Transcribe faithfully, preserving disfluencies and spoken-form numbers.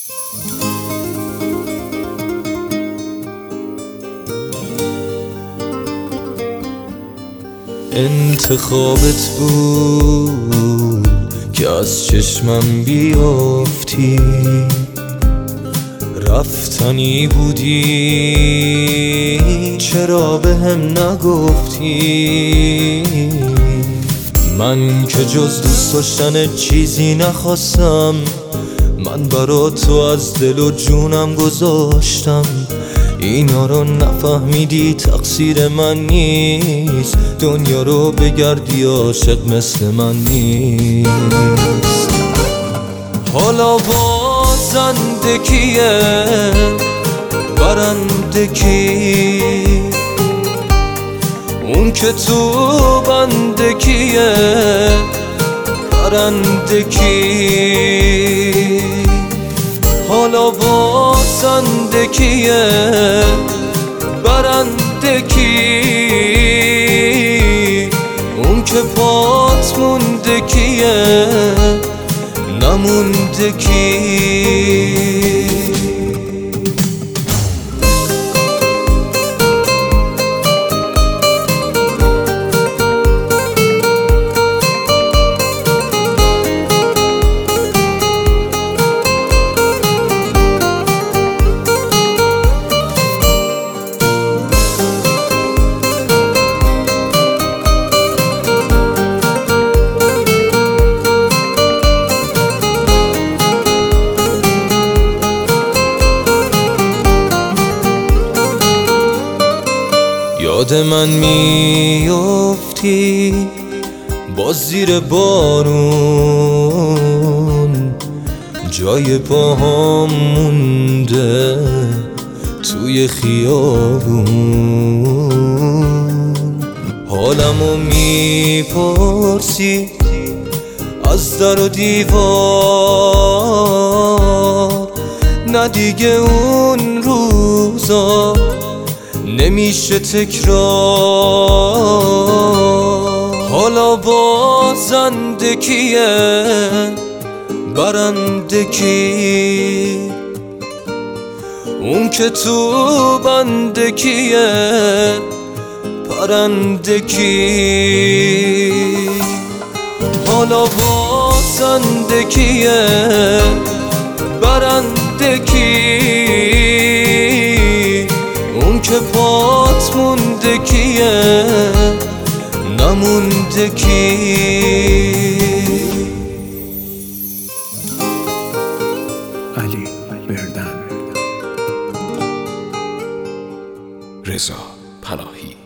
انتخابت بود که از چشمم بیافتی، رفتنی بودی چرا به هم نگفتی؟ من که جز دوست داشتن چیزی نخواستم، من برا تو از دل و جونم گذاشتم. اینا رو نفهمیدی تقصیر من نیست، دنیا رو بگردی عاشق مثل من نیست. حالا بازنده کیه برنده کی؟ اون که تو بنده کیه برنده کی؟ حالا بازنده کیه برنده کی؟ اون که پات مونده کیه نمونده کی؟ یاد من میافتی باز زیر بارون، جای پاهام مونده توی خیابون. حالمو میپرسی از در و دیوار، نه دیگه اون روزا نمیشه تکرار. حالا بازنده کیه برنده کی؟ اون که تو بنده کیه پرنده کی؟ حالا بازنده کیه برنده کی؟ اون که پات مونده کیه نمونده کی؟ علی بردن، رضا پناهی.